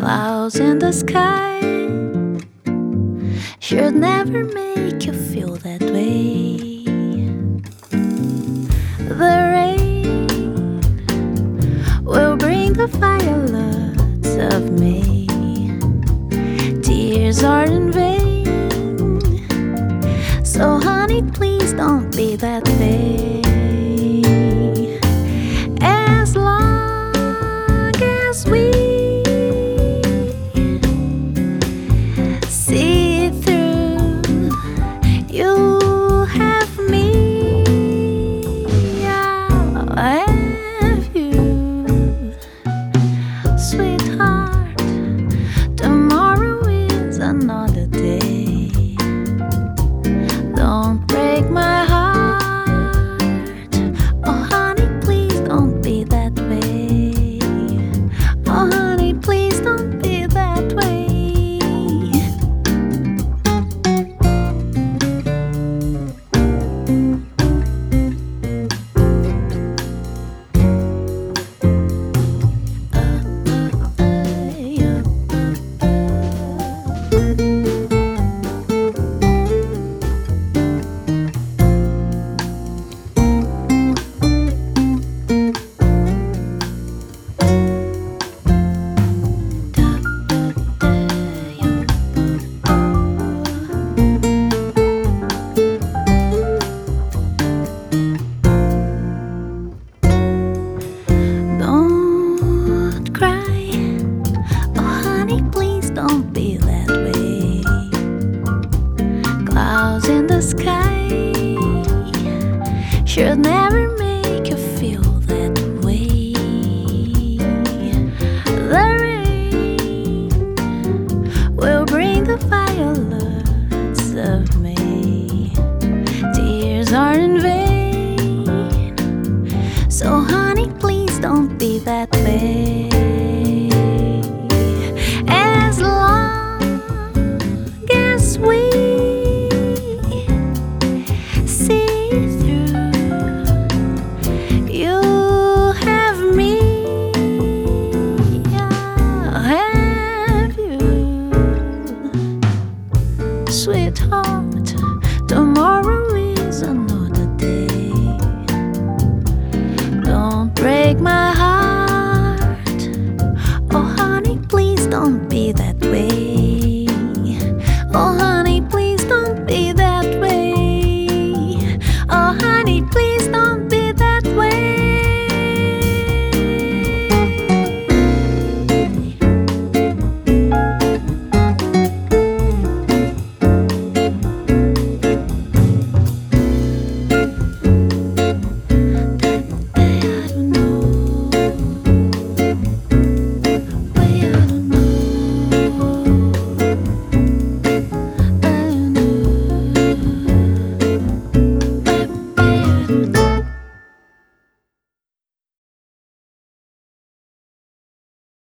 Clouds in the sky should never make you feel that way. The rain will bring the violets of May. Tears are in vain, so honey, please don't be that way. As long as we see through, you have me, I'll have you, sweetheart. Tomorrow is another day. Don't break my heart, oh honey, please don't be that way. Oh honey, please don't be that way. Don't cry, oh honey, please don't be that way. Clouds in the sky should never